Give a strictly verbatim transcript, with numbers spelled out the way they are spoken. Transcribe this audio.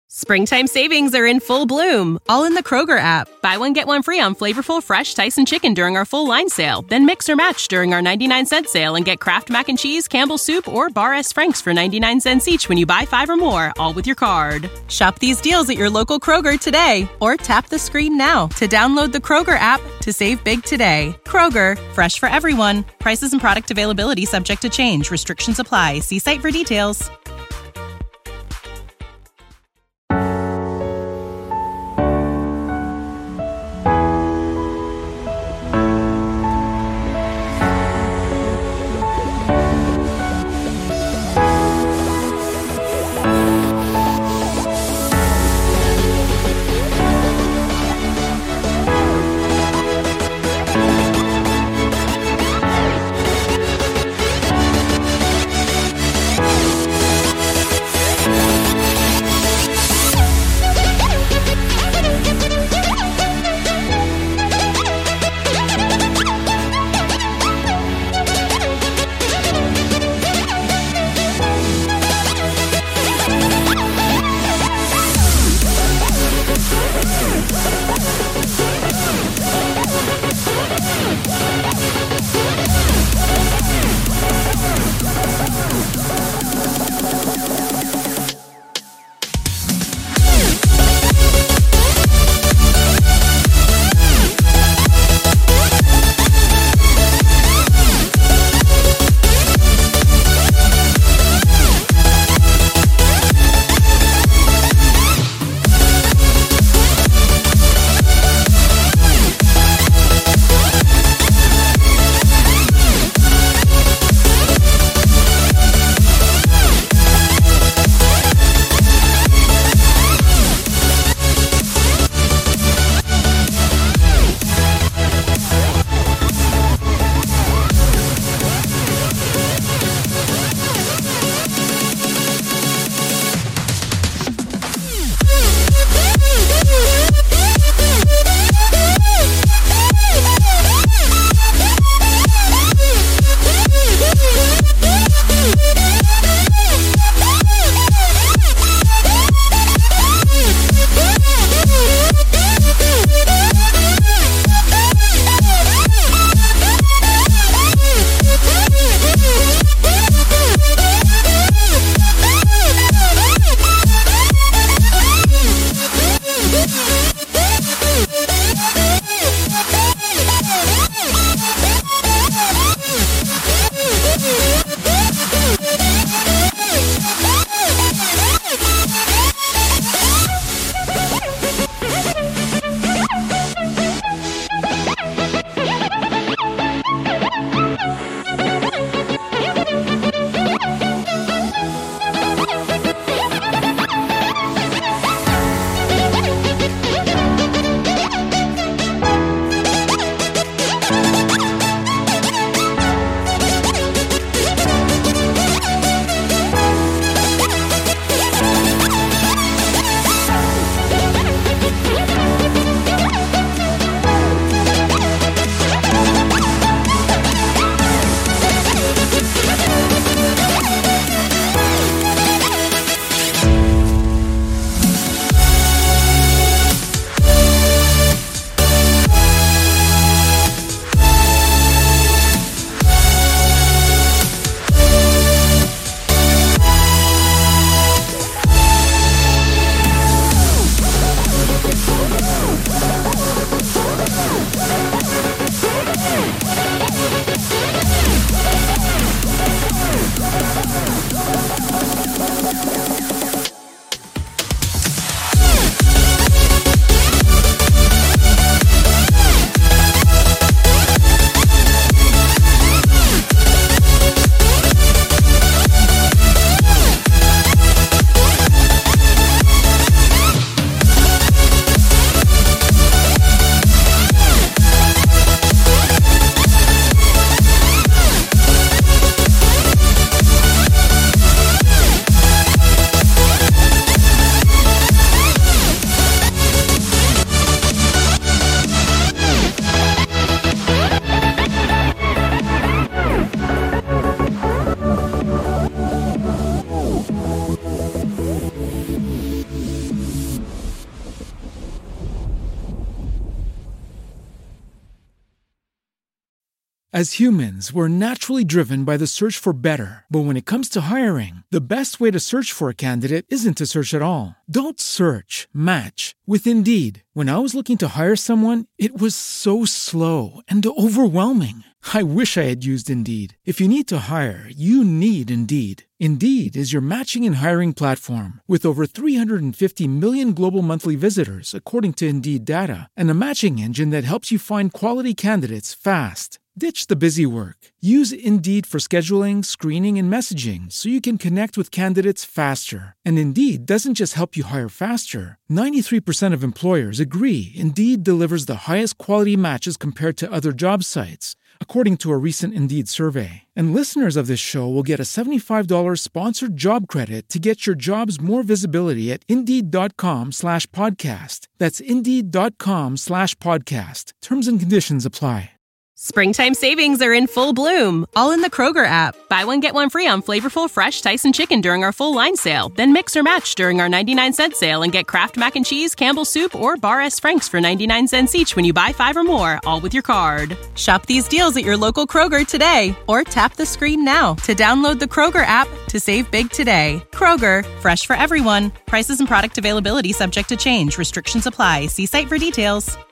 Springtime savings are in full bloom, all in the Kroger app. Buy one, get one free on flavorful, fresh Tyson chicken during our full line sale. Then mix or match during our ninety-nine cent sale and get Kraft Mac and Cheese, Campbell's Soup, or Bar S. Frank's for ninety-nine cents each when you buy five or more, all with your card. Shop these deals at your local Kroger today, or tap the screen now to download the Kroger app to save big today. Kroger, fresh for everyone. Prices and product availability subject to change. Restrictions apply. See site for details. As humans, we're naturally driven by the search for better. But when it comes to hiring, the best way to search for a candidate isn't to search at all. Don't search, match with Indeed. When I was looking to hire someone, it was so slow and overwhelming. I wish I had used Indeed. If you need to hire, you need Indeed. Indeed is your matching and hiring platform with over three hundred fifty million global monthly visitors, according to Indeed data, and a matching engine that helps you find quality candidates fast. Ditch the busy work. Use Indeed for scheduling, screening, and messaging so you can connect with candidates faster. And Indeed doesn't just help you hire faster. ninety-three percent of employers agree Indeed delivers the highest quality matches compared to other job sites, according to a recent Indeed survey. And listeners of this show will get a seventy-five dollars sponsored job credit to get your jobs more visibility at Indeed.com slash podcast. That's Indeed.com slash podcast. Terms and conditions apply. Springtime savings are in full bloom, all in the Kroger app. Buy one, get one free on flavorful, fresh Tyson chicken during our full line sale. Then mix or match during our ninety-nine cent sale and get Kraft Mac and Cheese, Campbell's Soup, or Bar S. Frank's for ninety-nine cents each when you buy five or more, all with your card. Shop these deals at your local Kroger today, or tap the screen now to download the Kroger app to save big today. Kroger, fresh for everyone. Prices and product availability subject to change. Restrictions apply. See site for details.